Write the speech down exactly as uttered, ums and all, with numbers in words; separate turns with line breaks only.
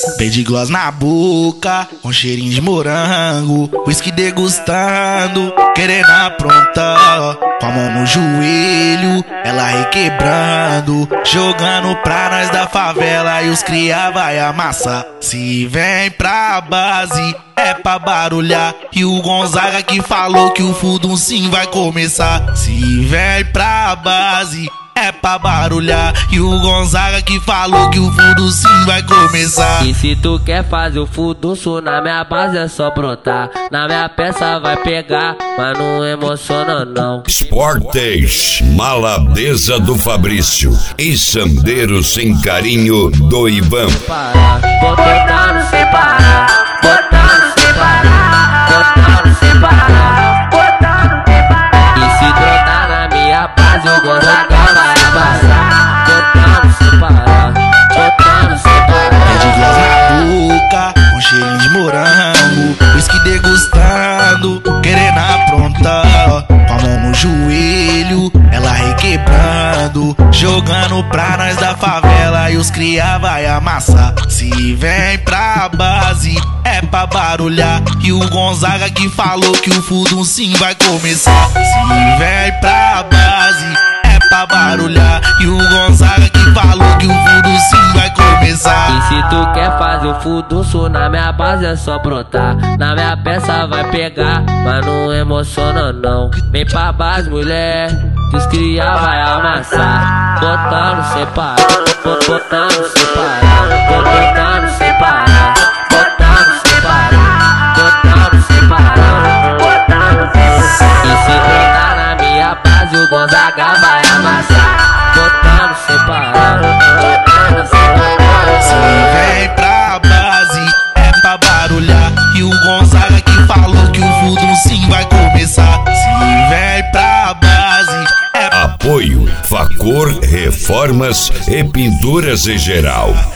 Pede gloss na boca, com cheirinho de morango, whisky degustando, querendo aprontar. Com a mão no joelho, ela requebrando, jogando pra nós da favela e os cria vai amassar. Se vem pra base, é pra barulhar. E o Gonzaga que falou que o Fudum sim vai começar. Se vem pra base, é pra barulhar. E o Gonzaga que falou que o Fudum sim vai começar.
E se tu quer fazer o fudunço na minha base é só brotar. Na minha peça vai pegar, mas não emociona não.
Esportes, maladeza do Fabrício e Sandeiro sem carinho do Ivan.
Parar, vou tocando sem parar, botando sem parar, botando sem parar, botando sem parar. E se brotar na minha base o Gonzaga vai passar, botando sem parar, botando sem parar.
Pede gloss na boca, com cheirinho de morango, whisky degustando, querendo aprontar. Com a mão no joelho, ela requebrando, jogando pra nós da favela e os cria vai amassar. Se vem pra base, é pra barulhar. E o Gonzaga que falou que o Fudum sim vai começar. Se vem pra base, é pra barulhar. E o Gonzaga que falou que o Fudum sim vai começar.
E se tu quer fazer o fudunço na minha base é só brotar. Na minha peça vai pegar, mas não emociona não. Vem pra base, mulher, que os cria vai amassar. Botando sem parar, botando sem parar, botando sem parar, botando sem parar, botando sem parar, botando sem parar. E se brotar na minha base o Gonzaga vai amassar. Botando sem parar, botando sem parar.
Se vem pra base, é pra barulhar. E o Gonzaga que falou que o Fudum sim vai começar. Se vem pra base, é pra...
Apoio Facor Reformas e Pinturas em geral.